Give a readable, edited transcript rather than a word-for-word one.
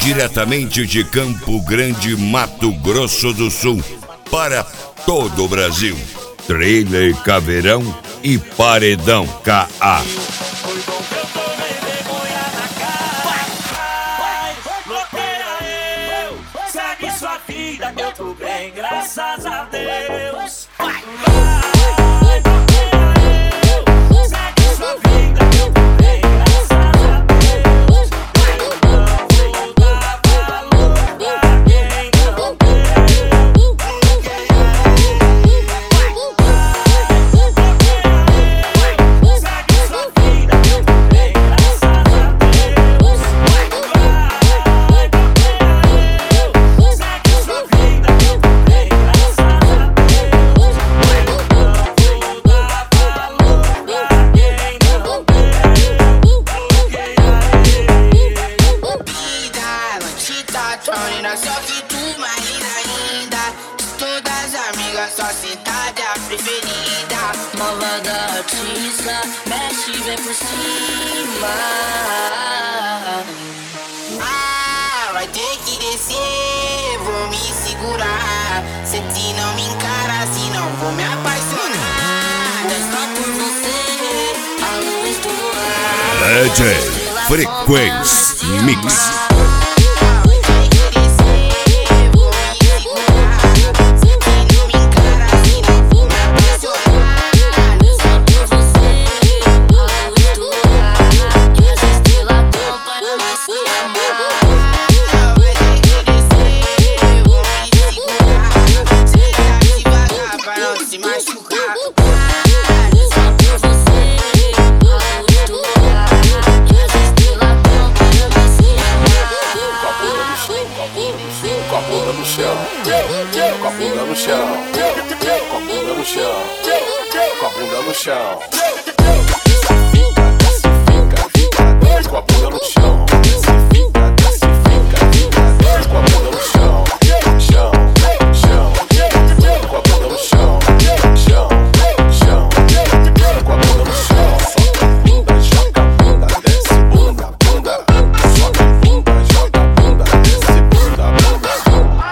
diretamente de Campo Grande, Mato Grosso do Sul, para todo o Brasil. Trailer Caveirão e Paredão KA. Segue sua vida que eu tô bem, graças a Deus. Só que tu mais ainda, de todas as amigas, só sentada é a preferida. Malvada artista, mexe e vem por cima. Ah, vai ter que descer, vou me segurar. Se te não me encara, senão vou me apaixonar. Só por você, a luz do ar. DJ Frequência Mix. Com a bunda no chão, com a bunda no chão, com a bunda no chão, com a bunda no chão, com a bunda no chão.